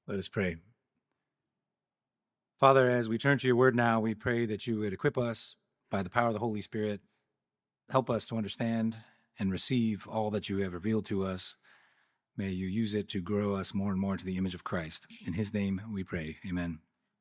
Let us pray. Father, as we turn to your word now, we pray that you would equip us by the power of the Holy Spirit. Help us to understand and receive all that you have revealed to us. May you use it to grow us more and more into the image of Christ. In his name we pray. Amen.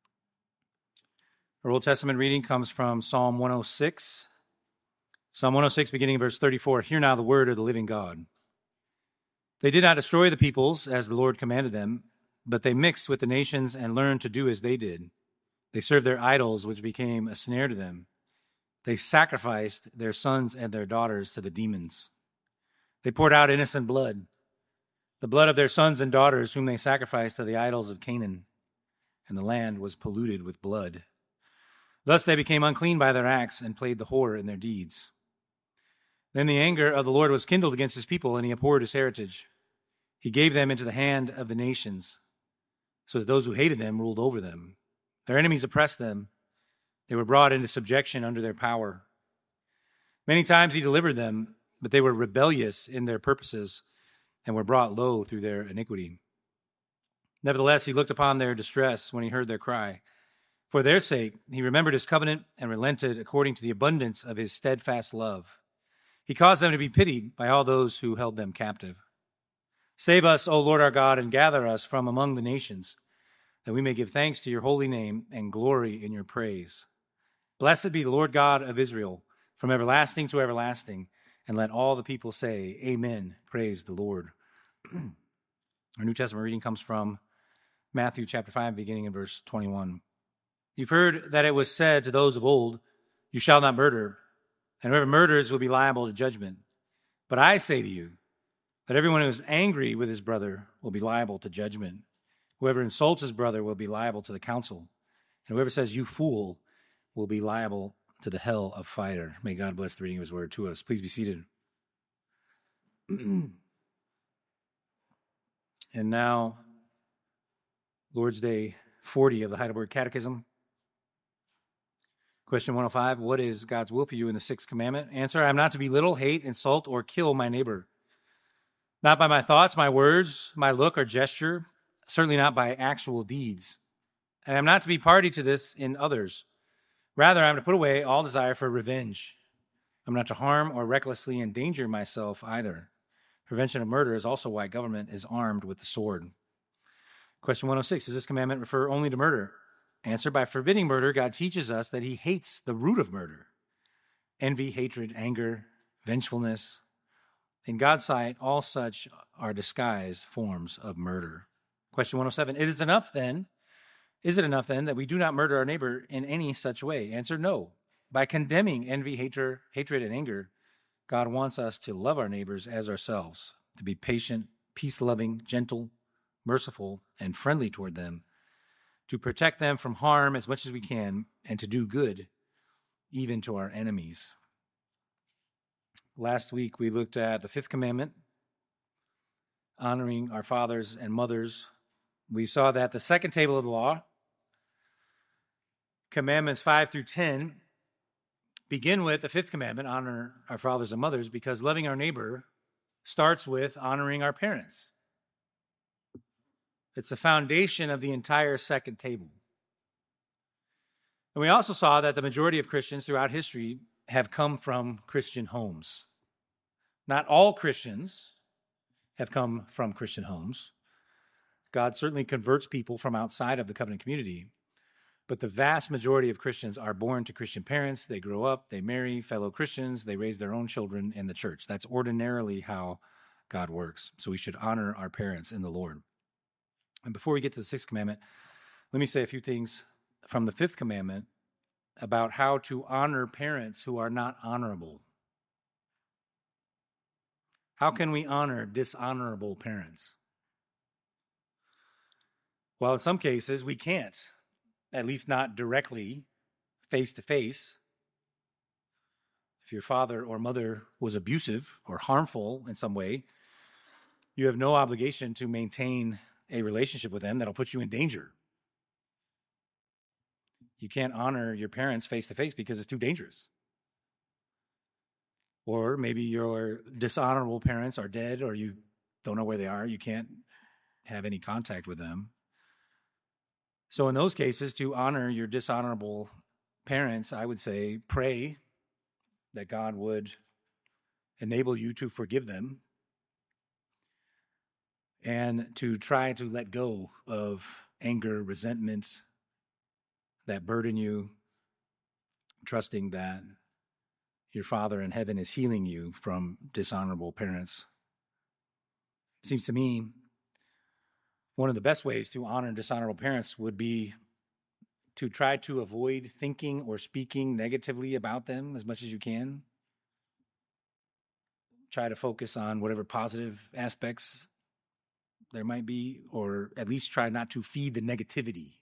Our Old Testament reading comes from Psalm 106. Psalm 106, beginning in verse 34. Hear now the word of the living God. They did not destroy the peoples as the Lord commanded them, but they mixed with the nations and learned to do as they did. They served their idols, which became a snare to them. They sacrificed their sons and their daughters to the demons. They poured out innocent blood, the blood of their sons and daughters, whom they sacrificed to the idols of Canaan, and the land was polluted with blood. Thus they became unclean by their acts and played the whore in their deeds. Then the anger of the Lord was kindled against his people, and he abhorred his heritage. He gave them into the hand of the nations, so that those who hated them ruled over them. Their enemies oppressed them. They were brought into subjection under their power. Many times he delivered them, but they were rebellious in their purposes and were brought low through their iniquity. Nevertheless, he looked upon their distress when he heard their cry. For their sake, he remembered his covenant and relented according to the abundance of his steadfast love. He caused them to be pitied by all those who held them captive. Save us, O Lord our God, and gather us from among the nations, that we may give thanks to your holy name and glory in your praise. Blessed be the Lord God of Israel, from everlasting to everlasting, and let all the people say, Amen. Praise the Lord. Our New Testament reading comes from Matthew chapter 5, beginning in verse 21. You've heard that it was said to those of old, you shall not murder, and whoever murders will be liable to judgment. But I say to you that everyone who is angry with his brother will be liable to judgment. Whoever insults his brother will be liable to the council, and whoever says, you fool, will be liable to the hell of fire. May God bless the reading of his word to us. Please be seated. And now, Lord's Day 40 of the Heidelberg Catechism. Question 105, what is God's will for you in the sixth commandment? Answer, I am not to belittle, hate, insult, or kill my neighbor. Not by my thoughts, my words, my look or gesture, certainly not by actual deeds. And I am not to be party to this in others. Rather, I am to put away all desire for revenge. I'm not to harm or recklessly endanger myself either. Prevention of murder is also why government is armed with the sword. Question 106, does this commandment refer only to murder? Answer, by forbidding murder, God teaches us that he hates the root of murder. Envy, hatred, anger, vengefulness. In God's sight, all such are disguised forms of murder. Question 107, Is it enough then that we do not murder our neighbor in any such way? Answer, no. By condemning envy, hatred, and anger, God wants us to love our neighbors as ourselves, to be patient, peace-loving, gentle, merciful, and friendly toward them, to protect them from harm as much as we can, and to do good even to our enemies. Last week, we looked at the fifth commandment, honoring our fathers and mothers. We saw that the second table of the law, commandments 5 through 10, begin with the fifth commandment, honor our fathers and mothers, because loving our neighbor starts with honoring our parents. It's the foundation of the entire second table. And we also saw that the majority of Christians throughout history have come from Christian homes. Not all Christians have come from Christian homes. God certainly converts people from outside of the covenant community. But the vast majority of Christians are born to Christian parents. They grow up, they marry fellow Christians, they raise their own children in the church. That's ordinarily how God works. So we should honor our parents in the Lord. And before we get to the sixth commandment, let me say a few things from the fifth commandment about how to honor parents who are not honorable. How can we honor dishonorable parents? Well, in some cases, we can't, at least not directly, face to face. If your father or mother was abusive or harmful in some way, you have no obligation to maintain a relationship with them that'll put you in danger. You can't honor your parents face to face because it's too dangerous. Or maybe your dishonorable parents are dead or you don't know where they are. You can't have any contact with them. So in those cases, to honor your dishonorable parents, I would say pray that God would enable you to forgive them and to try to let go of anger, resentment that burden you, trusting that your Father in heaven is healing you from dishonorable parents. It seems to me one of the best ways to honor dishonorable parents would be to try to avoid thinking or speaking negatively about them as much as you can. Try to focus on whatever positive aspects there might be, or at least try not to feed the negativity.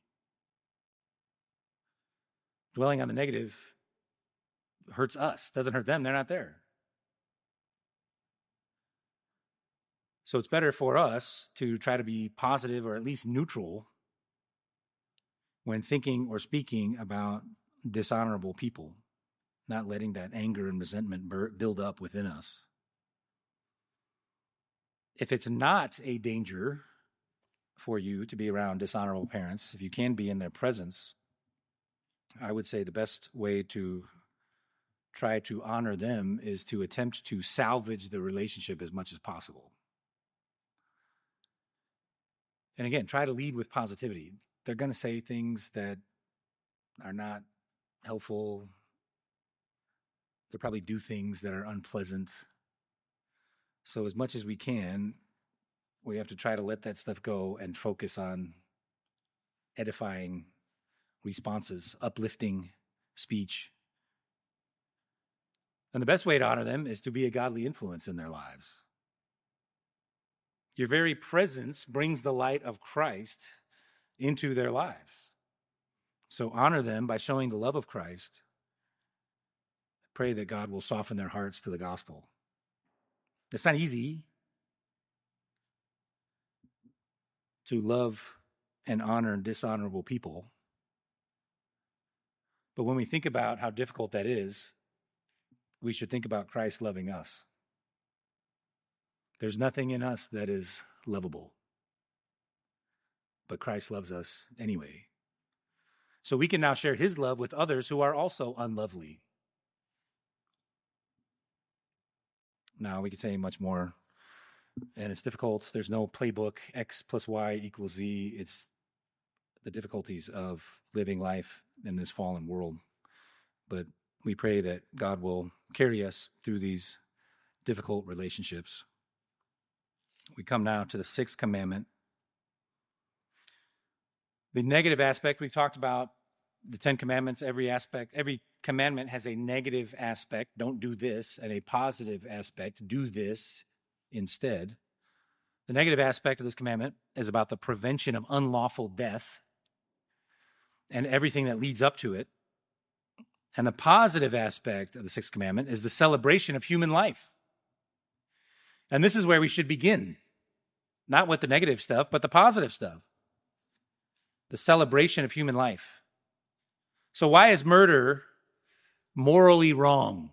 Dwelling on the negative hurts us, doesn't hurt them, they're not there. So it's better for us to try to be positive or at least neutral when thinking or speaking about dishonorable people, not letting that anger and resentment build up within us. If it's not a danger for you to be around dishonorable parents, if you can be in their presence, I would say the best way to try to honor them is to attempt to salvage the relationship as much as possible. And again, try to lead with positivity. They're going to say things that are not helpful. They'll probably do things that are unpleasant. So as much as we can, we have to try to let that stuff go and focus on edifying responses, uplifting speech. And the best way to honor them is to be a godly influence in their lives. Your very presence brings the light of Christ into their lives. So honor them by showing the love of Christ. Pray that God will soften their hearts to the gospel. It's not easy to love and honor dishonorable people. But when we think about how difficult that is, we should think about Christ loving us. There's nothing in us that is lovable, but Christ loves us anyway. So we can now share his love with others who are also unlovely. Now, we could say much more, and it's difficult. There's no playbook, X plus Y equals Z. It's the difficulties of living life in this fallen world. But we pray that God will carry us through these difficult relationships. We come now to the sixth commandment. The negative aspect, we've talked about the 10 commandments. Every commandment has a negative aspect, don't do this, and a positive aspect, do this instead. The negative aspect of this commandment is about the prevention of unlawful death and everything that leads up to it. And the positive aspect of the sixth commandment is the celebration of human life. And this is where we should begin, not with the negative stuff, but the positive stuff. The celebration of human life. So why is murder morally wrong?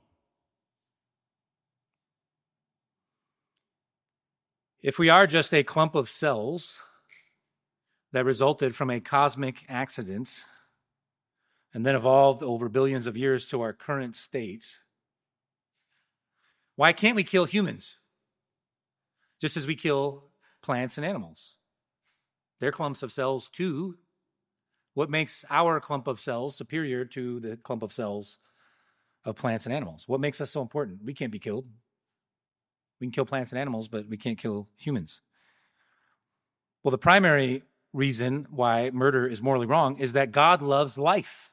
If we are just a clump of cells that resulted from a cosmic accident and then evolved over billions of years to our current state, why can't we kill humans? Just as we kill plants and animals. They're clumps of cells too. What makes our clump of cells superior to the clump of cells of plants and animals? What makes us so important? We can't be killed. We can kill plants and animals, but we can't kill humans. Well, the primary reason why murder is morally wrong is that God loves life.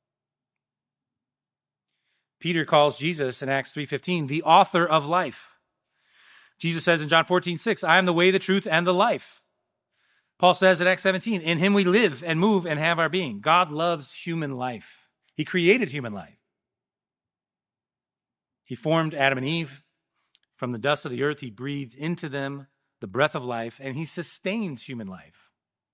Peter calls Jesus in Acts 3:15 the author of life. Jesus says in John 14:6, I am the way, the truth, and the life. Paul says in Acts 17, in him we live and move and have our being. God loves human life. He created human life. He formed Adam and Eve from the dust of the earth. He breathed into them the breath of life, and he sustains human life.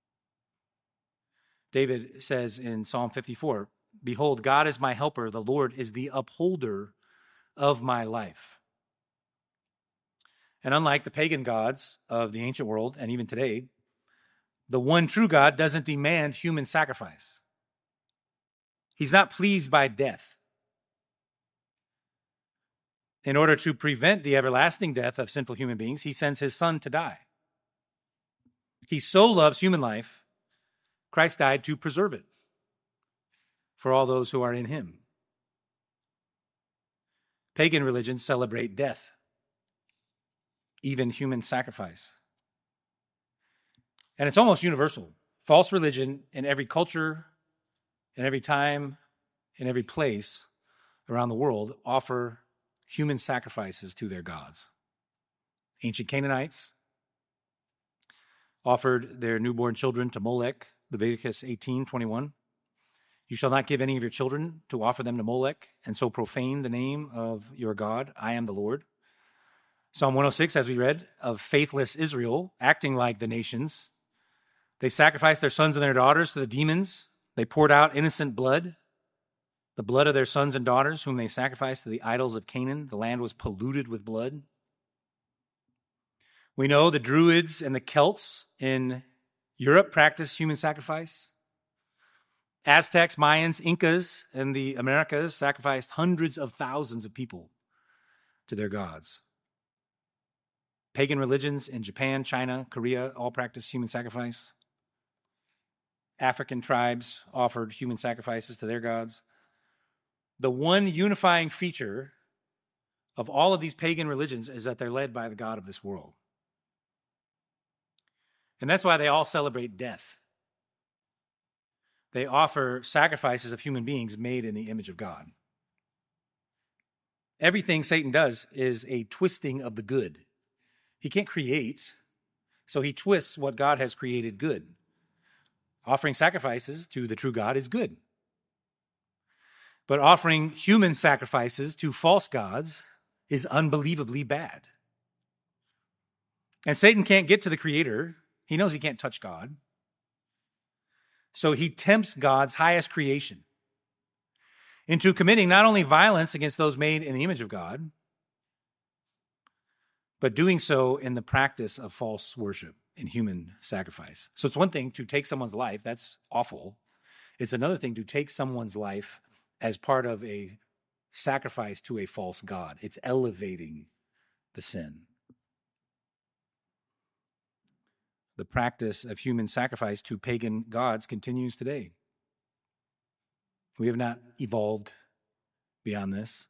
David says in Psalm 54, behold, God is my helper. The Lord is the upholder of my life. And unlike the pagan gods of the ancient world, and even today, The one true God doesn't demand human sacrifice. He's not pleased by death. In order to prevent the everlasting death of sinful human beings, he sends his son to die. He so loves human life, Christ died to preserve it for all those who are in him. Pagan religions celebrate death, even human sacrifice. And it's almost universal. False religion in every culture, in every time, in every place around the world offer human sacrifices to their gods. Ancient Canaanites offered their newborn children to Molech, Leviticus 18:21. You shall not give any of your children to offer them to Molech, and so profane the name of your God. I am the Lord. Psalm 106, as we read, of faithless Israel, acting like the nations. They sacrificed their sons and their daughters to the demons. They poured out innocent blood, the blood of their sons and daughters, whom they sacrificed to the idols of Canaan. The land was polluted with blood. We know the Druids and the Celts in Europe practiced human sacrifice. Aztecs, Mayans, Incas in the Americas sacrificed hundreds of thousands of people to their gods. Pagan religions in Japan, China, Korea all practiced human sacrifice. African tribes offered human sacrifices to their gods. The one unifying feature of all of these pagan religions is that they're led by the God of this world. And that's why they all celebrate death. They offer sacrifices of human beings made in the image of God. Everything Satan does is a twisting of the good. He can't create, so he twists what God has created good. Offering sacrifices to the true God is good. But offering human sacrifices to false gods is unbelievably bad. And Satan can't get to the Creator. He knows he can't touch God. So he tempts God's highest creation into committing not only violence against those made in the image of God, but doing so in the practice of false worship and human sacrifice. So it's one thing to take someone's life. That's awful. It's another thing to take someone's life as part of a sacrifice to a false god. It's elevating the sin. The practice of human sacrifice to pagan gods continues today. We have not evolved beyond this.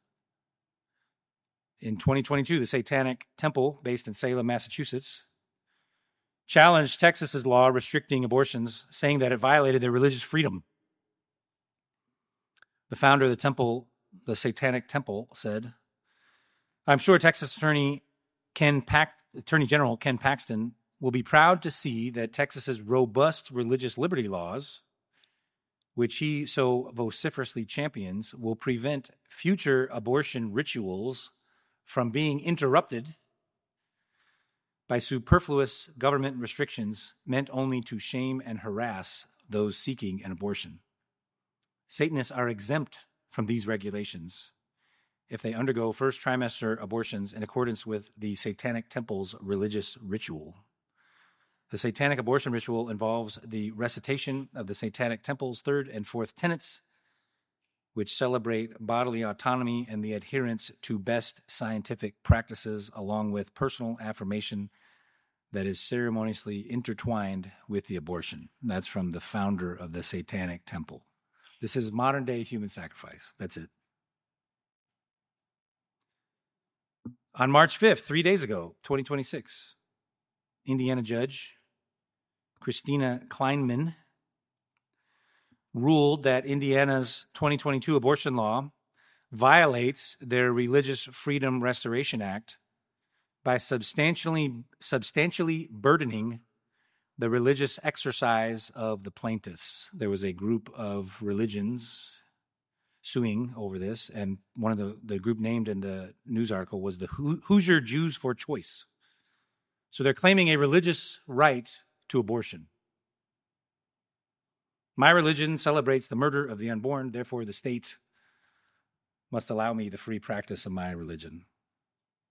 In 2022, the Satanic Temple, based in Salem, Massachusetts, challenged Texas's law restricting abortions, saying that it violated their religious freedom. The founder of the temple, the Satanic Temple, said, I'm sure Texas Attorney General Ken Paxton will be proud to see that Texas's robust religious liberty laws, which he so vociferously champions, will prevent future abortion rituals from being interrupted by superfluous government restrictions meant only to shame and harass those seeking an abortion. Satanists are exempt from these regulations if they undergo first trimester abortions in accordance with the Satanic Temple's religious ritual. The Satanic abortion ritual involves the recitation of the Satanic Temple's third and fourth tenets, which celebrate bodily autonomy and the adherence to best scientific practices, along with personal affirmation that is ceremoniously intertwined with the abortion. That's from the founder of the Satanic Temple. This is modern-day human sacrifice. That's it. On March 5th, 3 days ago, 2026, Indiana judge Christina Kleinman ruled that Indiana's 2022 abortion law violates their Religious Freedom Restoration Act by substantially burdening the religious exercise of the plaintiffs. There was a group of religions suing over this, and one of the group named in the news article was the Hoosier Jews for Choice. So they're claiming a religious right to abortion. My religion celebrates the murder of the unborn, therefore the state must allow me the free practice of my religion.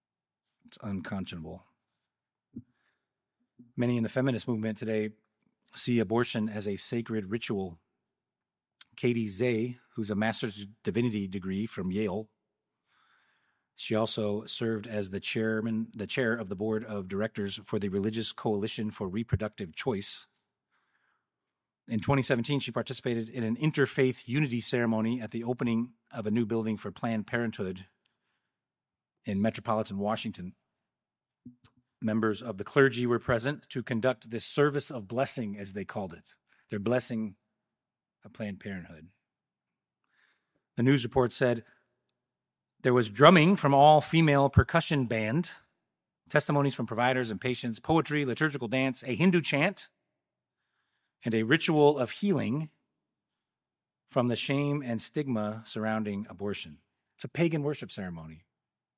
It's unconscionable. Many in the feminist movement today see abortion as a sacred ritual. Katie Zay, who's a Master's of Divinity degree from Yale, she also served as the chair of the board of directors for the Religious Coalition for Reproductive Choice. In 2017, she participated in an interfaith unity ceremony at the opening of a new building for Planned Parenthood in metropolitan Washington. Members of the clergy were present to conduct this service of blessing, as they called it. They're blessing of Planned Parenthood. The news report said there was drumming from all-female percussion band, testimonies from providers and patients, poetry, liturgical dance, a Hindu chant, and a ritual of healing from the shame and stigma surrounding abortion. It's a pagan worship ceremony.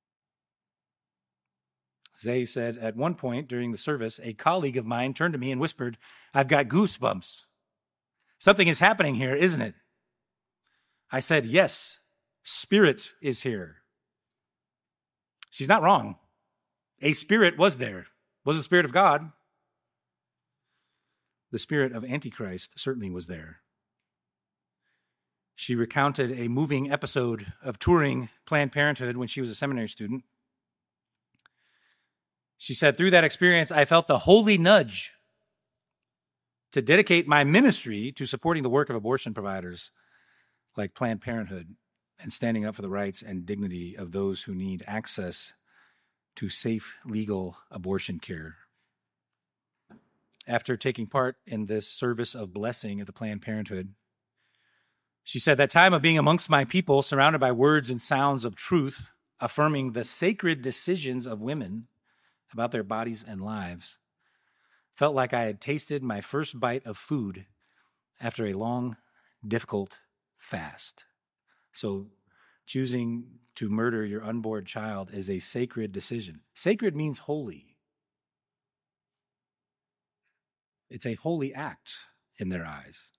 Zay said at one point during the service, a colleague of mine turned to me and whispered, "I've got goosebumps. Something is happening here, isn't it?" I said, "Yes, Spirit is here." She's not wrong. A spirit was there. It was the Spirit of God. The spirit of Antichrist certainly was there. She recounted a moving episode of touring Planned Parenthood when she was a seminary student. She said, "Through that experience, I felt the holy nudge to dedicate my ministry to supporting the work of abortion providers like Planned Parenthood and standing up for the rights and dignity of those who need access to safe, legal abortion care." After taking part in this service of blessing at the Planned Parenthood, she said, "That time of being amongst my people, surrounded by words and sounds of truth, affirming the sacred decisions of women about their bodies and lives, felt like I had tasted my first bite of food after a long, difficult fast." So choosing to murder your unborn child is a sacred decision. Sacred means holy. It's a holy act in their eyes.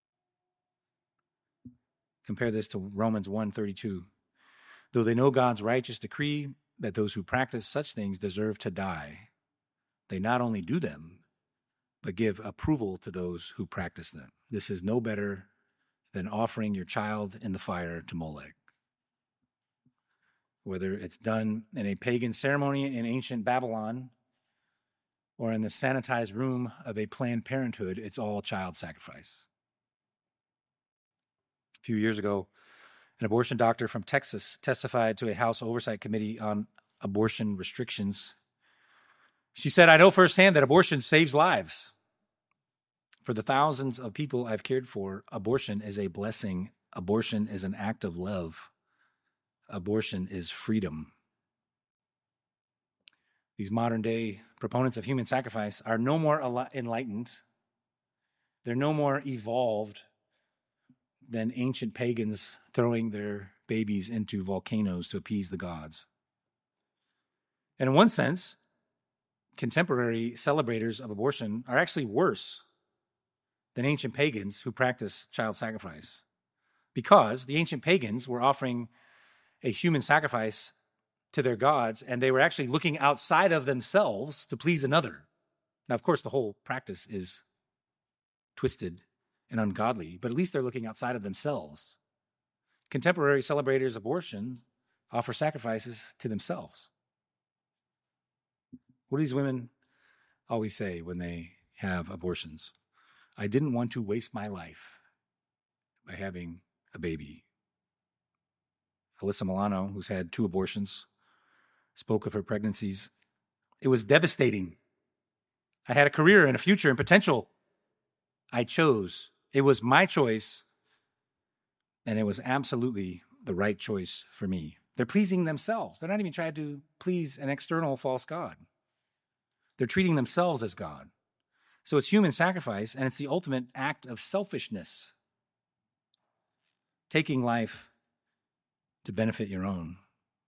Compare this to Romans 1:32. Though they know God's righteous decree that those who practice such things deserve to die, they not only do them, but give approval to those who practice them. This is no better than offering your child in the fire to Molech. Whether it's done in a pagan ceremony in ancient Babylon or in the sanitized room of a Planned Parenthood, it's all child sacrifice. A few years ago, an abortion doctor from Texas testified to a House Oversight Committee on abortion restrictions. She said, "I know firsthand that abortion saves lives. For the thousands of people I've cared for, abortion is a blessing. Abortion is an act of love. Abortion is freedom." These modern day proponents of human sacrifice are no more enlightened. They're no more evolved than ancient pagans throwing their babies into volcanoes to appease the gods. And in one sense, contemporary celebrators of abortion are actually worse than ancient pagans who practice child sacrifice, because the ancient pagans were offering a human sacrifice to their gods, and they were actually looking outside of themselves to please another. Now, of course, the whole practice is twisted and ungodly, but at least they're looking outside of themselves. Contemporary celebrators of abortion offer sacrifices to themselves. What do these women always say when they have abortions? "I didn't want to waste my life by having a baby." Alyssa Milano, who's had 2 abortions, spoke of her pregnancies. "It was devastating. I had a career and a future and potential. I chose. It was my choice, and it was absolutely the right choice for me." They're pleasing themselves. They're not even trying to please an external false god. They're treating themselves as God. So it's human sacrifice, and it's the ultimate act of selfishness. Taking life to benefit your own.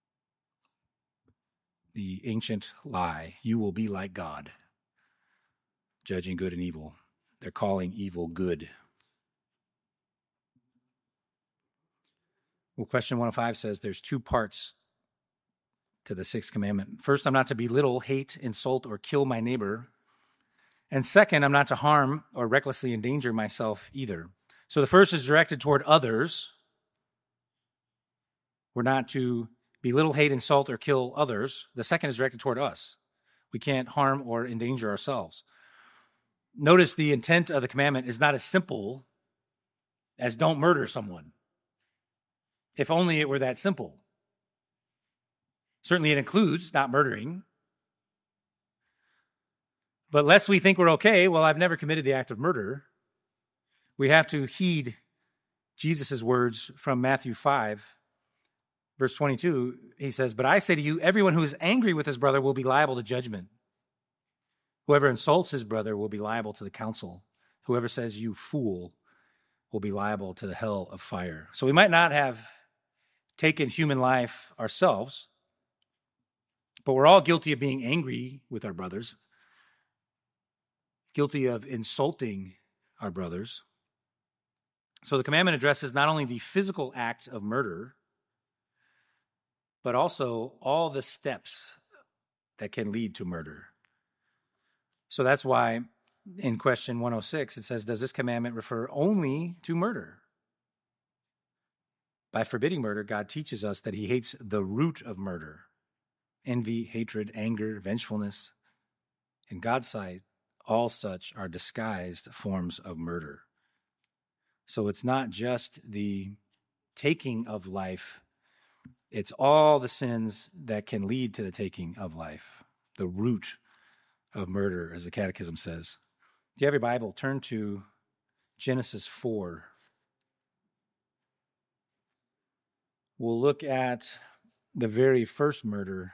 The ancient lie, you will be like God, judging good and evil. They're calling evil good. Well, question 105 says there's 2 parts to the 6th commandment. First, I'm not to belittle, hate, insult, or kill my neighbor. And second, I'm not to harm or recklessly endanger myself either. So the first is directed toward others. We're not to belittle, hate, insult, or kill others. The second is directed toward us. We can't harm or endanger ourselves. Notice the intent of the commandment is not as simple as don't murder someone. If only it were that simple. Certainly it includes not murdering. But lest we think we're okay, well, I've never committed the act of murder, we have to heed Jesus' words from Matthew 5, verse 22. He says, "But I say to you, everyone who is angry with his brother will be liable to judgment. Whoever insults his brother will be liable to the council. Whoever says, 'You fool,' will be liable to the hell of fire." So we might not have taken human life ourselves, but we're all guilty of being angry with our brothers, guilty of insulting our brothers. So the commandment addresses not only the physical act of murder, but also all the steps that can lead to murder. So that's why in question 106, it says, does this commandment refer only to murder? By forbidding murder, God teaches us that he hates the root of murder: envy, hatred, anger, vengefulness. In God's sight, all such are disguised forms of murder. So it's not just the taking of life, it's all the sins that can lead to the taking of life. The root of murder, as the Catechism says. If you have your Bible, turn to Genesis 4. We'll look at the very first murder.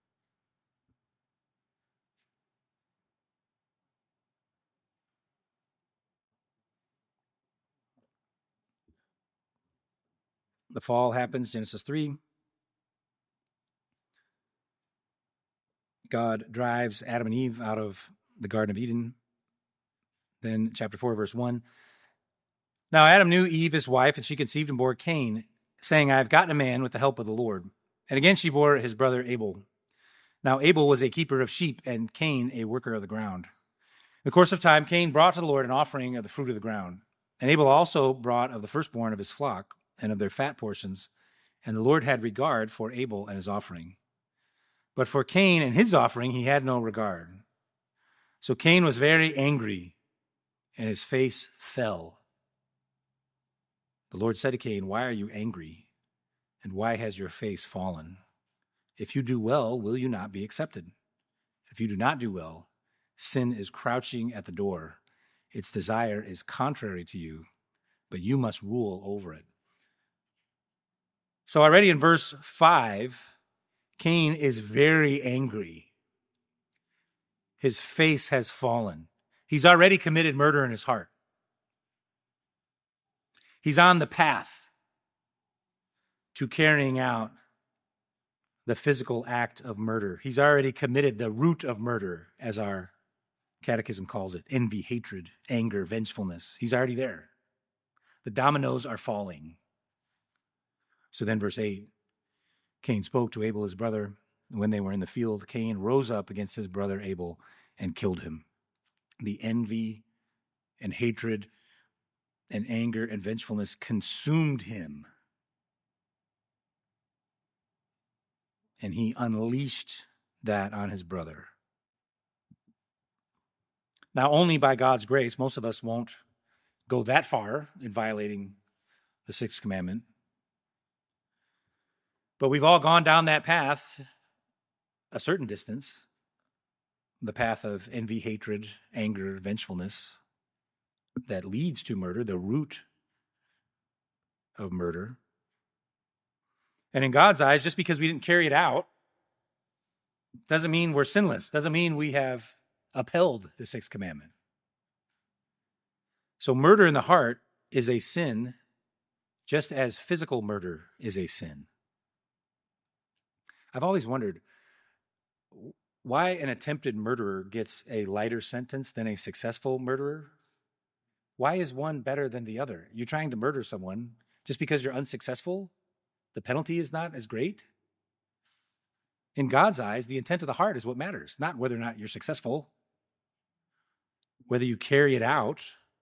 The fall happens, Genesis 3. God drives Adam and Eve out of the Garden of Eden. Then chapter 4, verse 1. Now Adam knew Eve, his wife, and she conceived and bore Cain, saying, I have gotten a man with the help of the Lord. And again she bore his brother Abel. Now Abel was a keeper of sheep, and Cain a worker of the ground. In the course of time, Cain brought to the Lord an offering of the fruit of the ground. And Abel also brought of the firstborn of his flock and of their fat portions. And the Lord had regard for Abel and his offering. But for Cain and his offering he had no regard. So Cain was very angry, and his face fell. The Lord said to Cain, why are you angry? And why has your face fallen? If you do well, will you not be accepted? If you do not do well, sin is crouching at the door. Its desire is contrary to you, but you must rule over it. So already in verse 5, Cain is very angry. His face has fallen. He's already committed murder in his heart. He's on the path to carrying out the physical act of murder. He's already committed the root of murder, as our catechism calls it: envy, hatred, anger, vengefulness. He's already there. The dominoes are falling. So then verse 8, Cain spoke to Abel his brother. When they were in the field, Cain rose up against his brother Abel and killed him. The envy and hatred and anger and vengefulness consumed him. And he unleashed that on his brother. Now, only by God's grace, most of us won't go that far in violating the sixth commandment. But we've all gone down that path a certain distance, the path of envy, hatred, anger, vengefulness that leads to murder, the root of murder. And in God's eyes, just because we didn't carry it out doesn't mean we're sinless, doesn't mean we have upheld the sixth commandment. So murder in the heart is a sin, just as physical murder is a sin. I've always wondered why an attempted murderer gets a lighter sentence than a successful murderer. Why is one better than the other? You're trying to murder someone just because you're unsuccessful? The penalty is not as great? In God's eyes, the intent of the heart is what matters, not whether or not you're successful. whether you carry it out.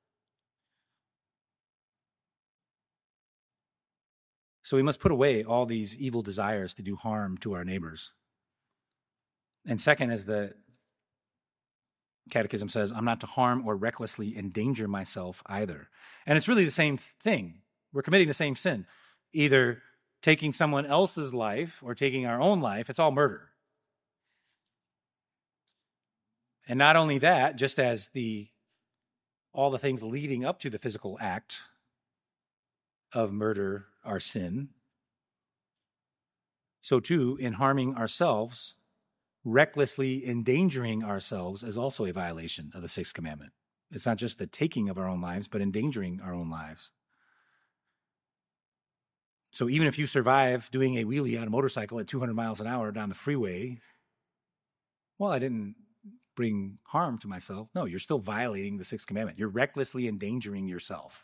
So we must put away all these evil desires to do harm to our neighbors. And second, as the Catechism says, I'm not to harm or recklessly endanger myself either. And it's really the same thing. We're committing the same sin. Either taking someone else's life or taking our own life, it's all murder. And not only that, just as all the things leading up to the physical act of murder are sin, so too, in harming ourselves, recklessly endangering ourselves is also a violation of the sixth commandment. It's not just the taking of our own lives, but endangering our own lives. So even if you survive doing a wheelie on a motorcycle at 200 miles an hour down the freeway, well, I didn't bring harm to myself. No, you're still violating the sixth commandment. You're recklessly endangering yourself.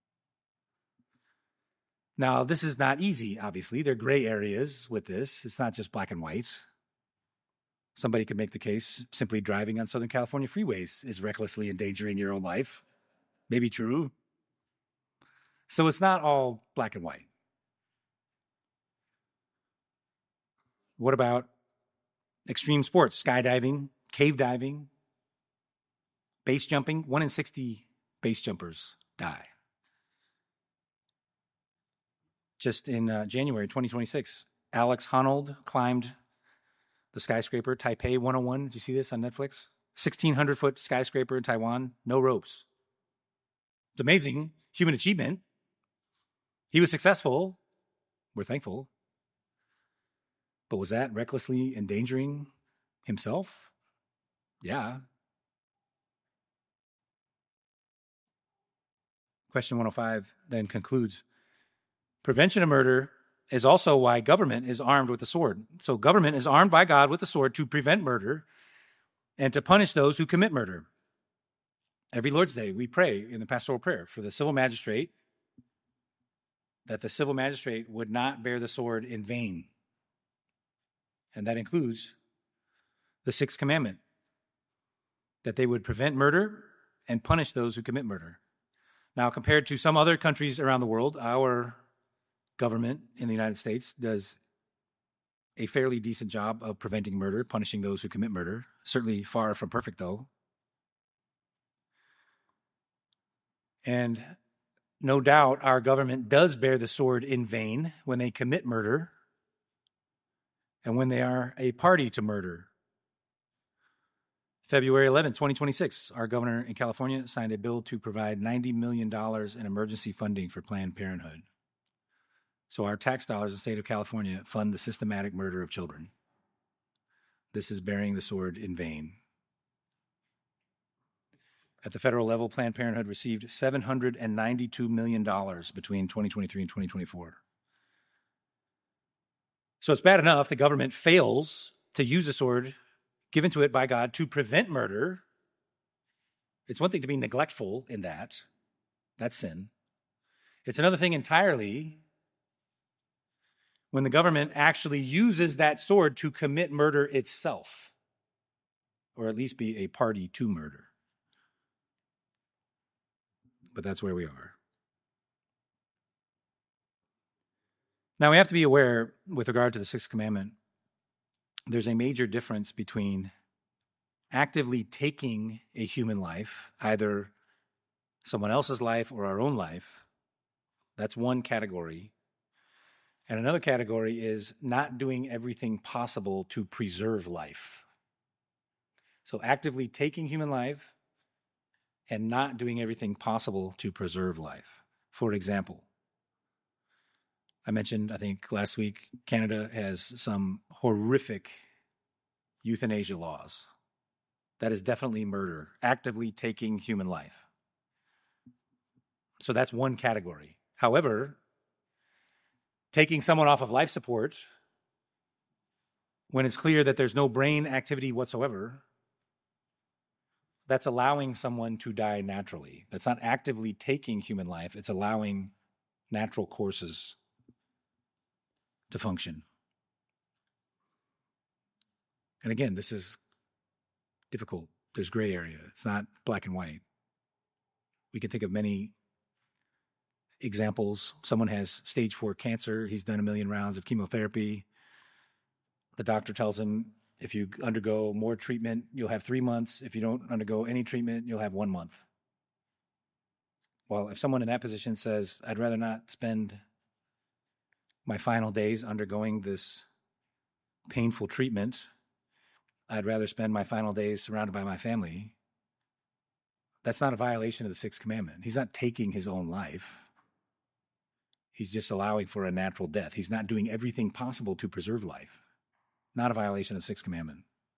Now, this is not easy, obviously. There are gray areas with this. It's not just black and white. Somebody could make the case simply driving on Southern California freeways is recklessly endangering your own life. Maybe true. So it's not all black and white. What about extreme sports, skydiving, cave diving, base jumping? 1 in 60 base jumpers die. Just in January 2026, Alex Honnold climbed the skyscraper, Taipei 101. Did you see this on Netflix? 1,600-foot skyscraper in Taiwan, no ropes. It's amazing human achievement. He was successful. We're thankful. But was that recklessly endangering himself? Yeah. Question 105 then concludes, prevention of murder is also why government is armed with the sword. So government is armed by God with the sword to prevent murder and to punish those who commit murder. Every Lord's Day, we pray in the pastoral prayer for the civil magistrate, that the civil magistrate would not bear the sword in vain. And that includes the sixth commandment, that they would prevent murder and punish those who commit murder. Now, compared to some other countries around the world, our government in the United States does a fairly decent job of preventing murder, punishing those who commit murder. Certainly far from perfect, though. And no doubt our government does bear the sword in vain when they commit murder and when they are a party to murder. February 11, 2026, our governor in California signed a bill to provide $90 million in emergency funding for Planned Parenthood. So our tax dollars in the state of California fund the systematic murder of children. This is bearing the sword in vain. At the federal level, Planned Parenthood received $792 million between 2023 and 2024. So it's bad enough the government fails to use a sword given to it by God to prevent murder. It's one thing to be neglectful in that. That's sin. It's another thing entirely when the government actually uses that sword to commit murder itself, or at least be a party to murder. But that's where we are. Now, we have to be aware, with regard to the sixth commandment, there's a major difference between actively taking a human life, either someone else's life or our own life. That's one category. And another category is not doing everything possible to preserve life. So actively taking human life and not doing everything possible to preserve life. For example, I mentioned, I think last week, Canada has some horrific euthanasia laws. That is definitely murder, actively taking human life. So that's one category. However, taking someone off of life support when it's clear that there's no brain activity whatsoever, that's allowing someone to die naturally. That's not actively taking human life. It's allowing natural courses to function. And again, this is difficult There's gray area. It's not black and white. We can think of many examples. Someone has stage 4 cancer. He's done 1 million rounds of chemotherapy. The doctor tells him, if you undergo more treatment, you'll have 3 months. If you don't undergo any treatment, you'll have 1 month. Well, if someone in that position says, I'd rather not spend my final days undergoing this painful treatment, I'd rather spend my final days surrounded by my family, that's not a violation of the 6th commandment. He's not taking his own life. He's just allowing for a natural death. He's not doing everything possible to preserve life. Not a violation of the 6th commandment.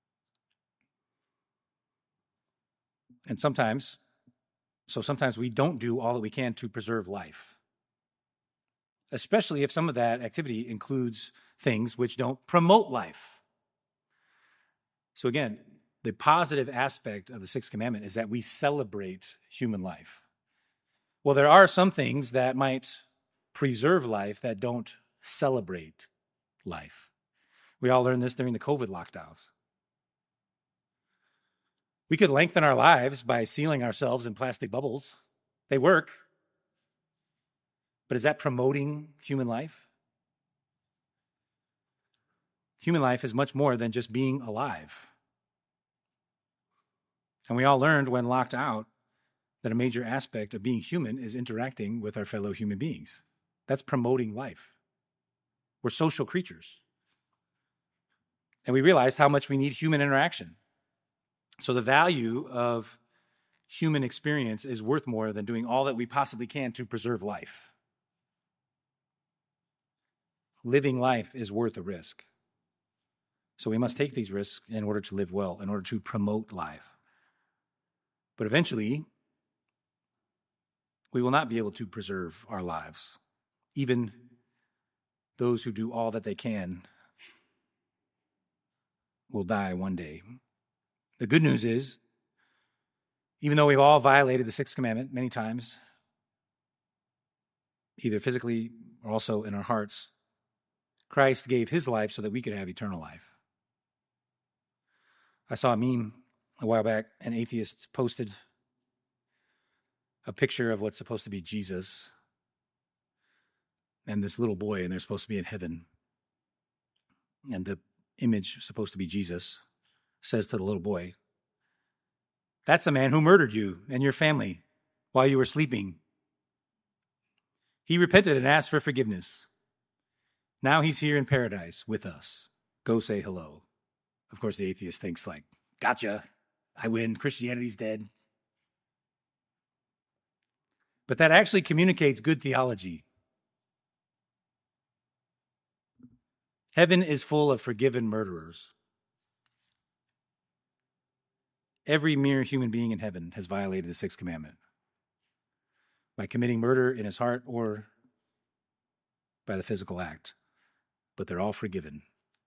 And sometimes we don't do all that we can to preserve life, especially if some of that activity includes things which don't promote life. So again, the positive aspect of the 6th commandment is that we celebrate human life. Well, there are some things that might preserve life that don't celebrate life. We all learned this during the COVID lockdowns. We could lengthen our lives by sealing ourselves in plastic bubbles. They work. But is that promoting human life? Human life is much more than just being alive. And we all learned when locked out that a major aspect of being human is interacting with our fellow human beings. That's promoting life. We're social creatures. And we realized how much we need human interaction. So the value of human experience is worth more than doing all that we possibly can to preserve life. Living life is worth a risk. So we must take these risks in order to live well, in order to promote life. But eventually, we will not be able to preserve our lives. Even those who do all that they can will die one day. The good news is, even though we've all violated the 6th commandment many times, either physically or also in our hearts, Christ gave his life so that we could have eternal life. I saw a meme a while back. An atheist posted a picture of what's supposed to be Jesus and this little boy, and they're supposed to be in heaven. And the image, supposed to be Jesus, says to the little boy, "That's a man who murdered you and your family while you were sleeping. He repented and asked for forgiveness. Now he's here in paradise with us. Go say hello." Of course, the atheist thinks like, gotcha, I win, Christianity's dead. But that actually communicates good theology. Heaven is full of forgiven murderers. Every mere human being in heaven has violated the 6th commandment by committing murder in his heart or by the physical act. But they're all forgiven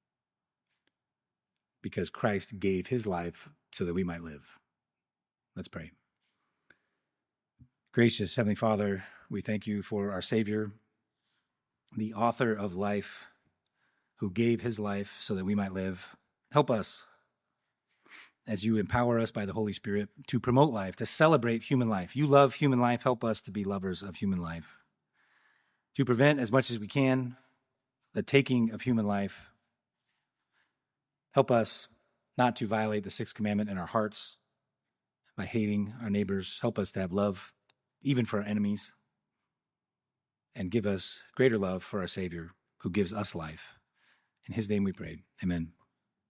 because Christ gave his life so that we might live. Let's pray. Gracious Heavenly Father, we thank you for our Savior, the author of life, who gave his life so that we might live. Help us as you empower us by the Holy Spirit to promote life, to celebrate human life. You love human life. Help us to be lovers of human life, to prevent as much as we can the taking of human life. Help us not to violate the 6th commandment in our hearts by hating our neighbors. Help us to have love even for our enemies, and give us greater love for our Savior who gives us life. In his name we pray. Amen.